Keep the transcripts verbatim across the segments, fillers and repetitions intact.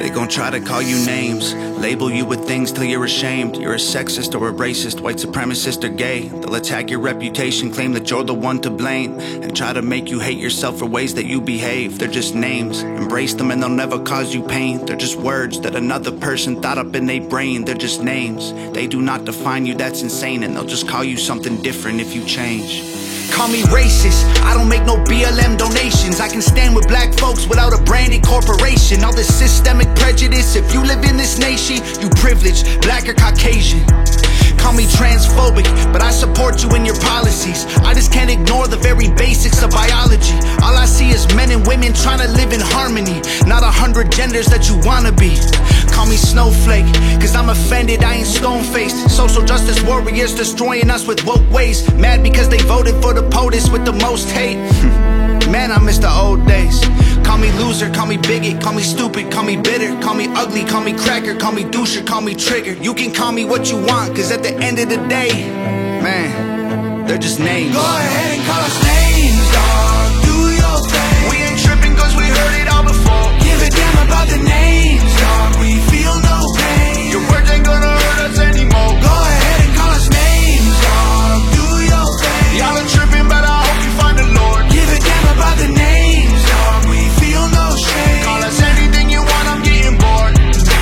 gon' try to call you names, label you with things till you're ashamed. You're a sexist or a racist, white supremacist or gay. They'll attack your reputation, claim that you're the one to blame, and try to make you hate yourself for ways that you behave. They're just names, embrace them and they'll never cause you pain. They're just words that another person thought up in their brain. They're just names, they do not define you, that's insane. And they'll just call you something different if you change. Call me racist, I don't make no B L M donations. I can stand with black folks without a branded corporation. All this systemic prejudice, if you live in this nation, you privileged, black or Caucasian. Call me transphobic, but I support you in your policies. I just can't ignore the very basics of biology. All I see is men and women trying to live in harmony, not a hundred genders that you wanna be. Call me snowflake, cause I'm offended, I ain't stone-faced. Social justice warriors destroying us with woke ways. Mad because they voted for the POTUS with the most hate. Man, I miss the old days. Call me loser, call me bigot, call me stupid, call me bitter, call me ugly, call me cracker, call me doucher, call me trigger. You can call me what you want, cause at the end of the day, man, they're just names. Go ahead and call us names, dog, do your thing. We ain't tripping cause we heard it all before. Give a damn about the names, dog, we feel no pain. Your words ain't gonna hurt us anymore. Go ahead and call us names, dog, do your thing. Y'all are tripping, but I hope you find the Lord. Give a damn about the names, dog, we feel no shame. Call us anything you want, I'm getting bored.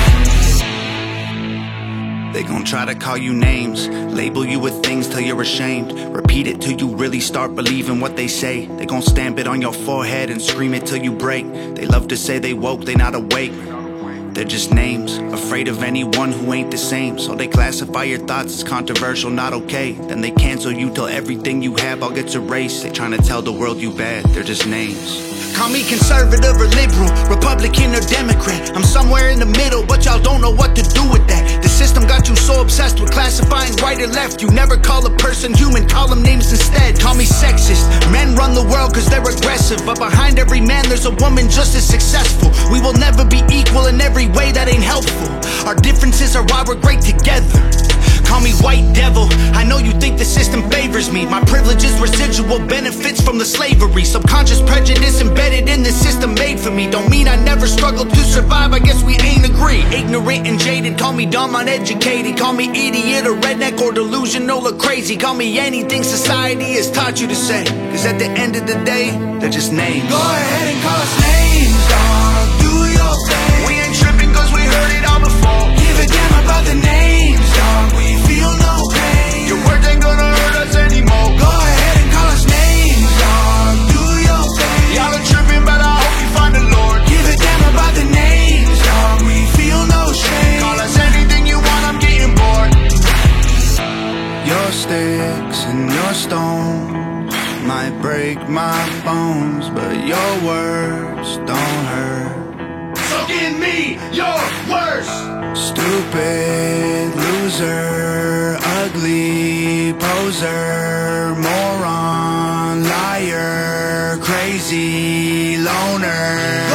They gon' try to call you names, label you with things till you're ashamed. Repeat it till you really start believing what they say. They gon' stamp it on your forehead and scream it till you break. They love to say they woke, they not awake. They're just names, afraid of anyone who ain't the same. So they classify your thoughts as controversial, not okay. Then they cancel you till everything you have all gets erased. They trying to tell the world you bad, they're just names. Call me conservative or liberal, Republican or Democrat. I'm somewhere in the middle, but y'all don't know what to do with that. The system got you so obsessed with classifying right or left. You never call a person human, call them names instead. Call me sexist, men run the world cause they're aggressive, but behind every man there's a woman just as successful. We will never be equal in every way, that ain't helpful. Our differences are why we're great together. Call me white devil, I know you think the system favors me. My privilege is residual benefits from the slavery. Subconscious prejudice embedded in the system made for me. Don't mean I never struggled to survive, I guess we ain't agree. Ignorant and jaded, call me dumb, uneducated. Call me idiot or redneck or delusional or crazy. Call me anything society has taught you to say, cause at the end of the day, they're just names. Go ahead and call us names, dog, do your thing. We ain't tripping cause we heard it all before. Give a damn about the names, dog, we feel no pain. Your words ain't gonna hurt us anymore. Go ahead and call us names, dog, do your thing. Y'all are tripping, but I hope you find the Lord. Give a damn about the names, dog, we feel no shame. Call us anything you want, I'm getting bored. Your sticks and your stones might break my bones, but your words don't hurt. So give me your worst. Stupid loser, ugly poser, moron, liar, crazy loner.